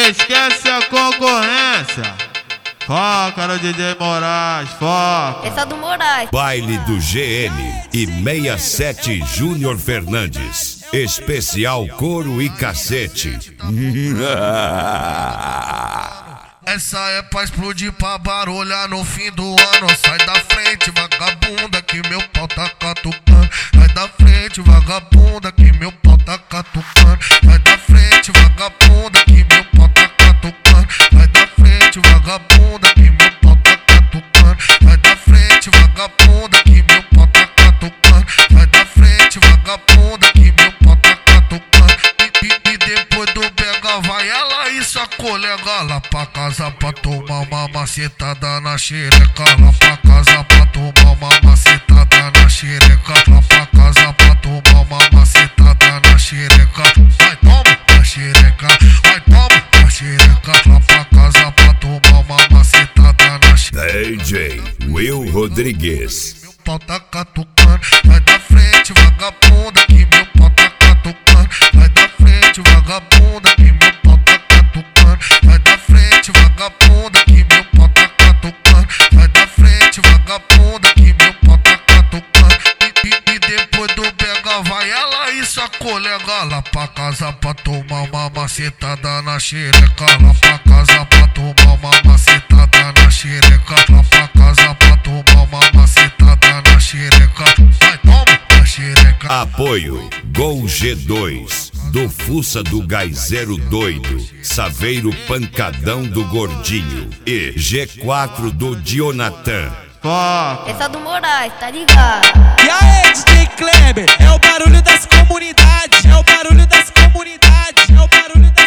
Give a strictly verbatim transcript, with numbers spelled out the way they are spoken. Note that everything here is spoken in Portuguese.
esquece a concorrência. Foca no D J Moraes, foca. Essa é do Moraes. Baile do G N e sessenta e sete Júnior Fernandes. Especial couro e cacete. Essa é pra explodir, pra barulhar no fim do ano. Sai da frente, vagabunda, que meu pau tá catucando. Sai da frente, vagabunda, que meu pau tá catucando. Sai da frente, vagabunda, que meu pau tá catucando. Sai da frente, vagabunda, que meu pau tá catucando. Sai da frente, vagabunda, que meu pau tá catucando. Sai da frente, vagabunda, que meu pau tá catucando. E, e, e depois do pega vai ela e sua colega lá pra casa pra tomar uma macetada na xereca. Lá pra casa pra tomar uma macetada na xereca. Lá pra casa pra tomar uma macetada na xereca. Vai, toma na xereca. Vai, toma na xereca. Lá pra casa pra tomar uma macetada na xereca. D J Will Rodrigues. Meu pau tá catucando. Sai da frente, vagabunda, que meu pau tá catucando. Sai da frente, vagabunda, que meu pau tá catucando. Sai da frente, vagabunda, que meu pau tá catucando. Sai da frente, vagabunda, que meu pau tá catucando. E, e, e depois do pega vai ela e sua colega lá pra casa pra tomar uma macetada na xereca. Lá pra casa pra tomar uma macetada na xereca. Lá pra casa pra tomar uma macetada na xereca. Vai, toma na xereca. Apoio Gol G dois do Fuça do Gaizeiro Doido, Saveiro Pancadão do Gordinho e G quatro do Dionatan. Foca. Essa é do Moraes, tá ligado? E aí, D J Kleber, é o barulho das comunidades, é o barulho das comunidades, é o barulho das